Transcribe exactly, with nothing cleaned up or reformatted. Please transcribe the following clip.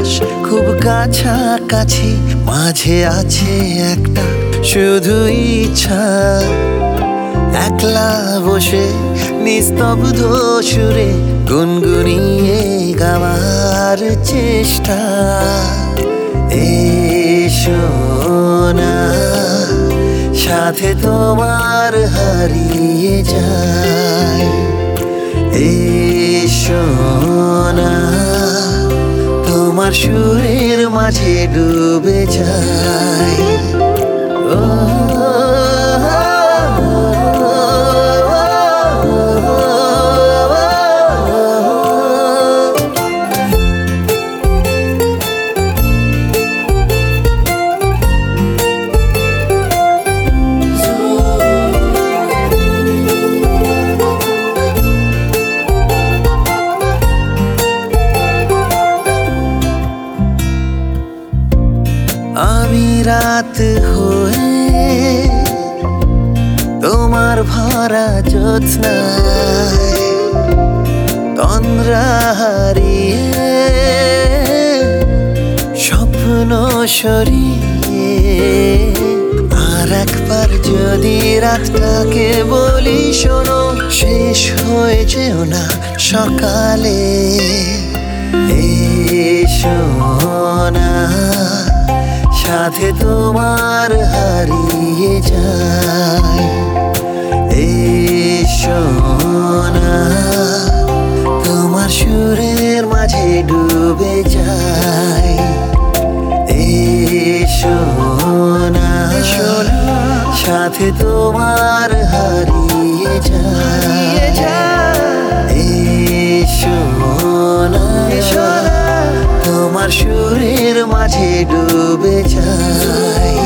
আকাশ খুব কাছাকাছি, মাঝে আছে একটা শুধু ইচ্ছা, একলা বসে নিস্তব্ধ সুরে গুনগুনিয়ে গাওয়ার চেষ্টা। এসো না সাথে তোমার হারিয়ে যায়, এসো না তোমার সুরের মাঝে ডুবে যায়। ও আমি রাত হয়ে তোমার ভরা জ্যোৎস্নায় তন্দ্রা হারিয়ে স্বপ্ন সরিয়ে আর একবার যদি রাতটাকে বলি শোনো, শেষ হয়ে যেও না সকালে। এসো না সাথে তোমার হারিয়ে যায়, এসো না তোমার সুরের মাঝে ডুবে যায়। এসো না সাথে তোমার হারিয়ে যায়, এসো না তোমার সুরের মাঝে ডুবে যায়।